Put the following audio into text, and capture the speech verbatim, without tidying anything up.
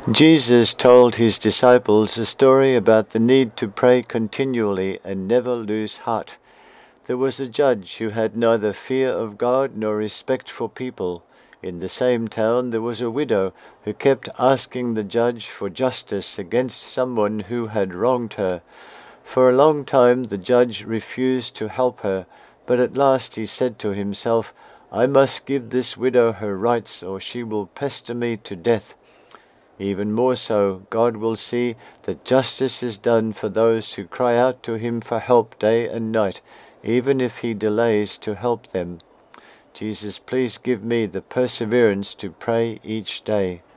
Jesus told his disciples a story about the need to pray continually and never lose heart. There was a judge who had neither fear of God nor respect for people. In the same town there was a widow who kept asking the judge for justice against someone who had wronged her. For a long time the judge refused to help her, but at last he said to himself, "I must give this widow her rights, or she will pester me to death." Even more so, God will see that justice is done for those who cry out to him for help day and night, even if he delays to help them. Jesus, please give me the perseverance to pray each day.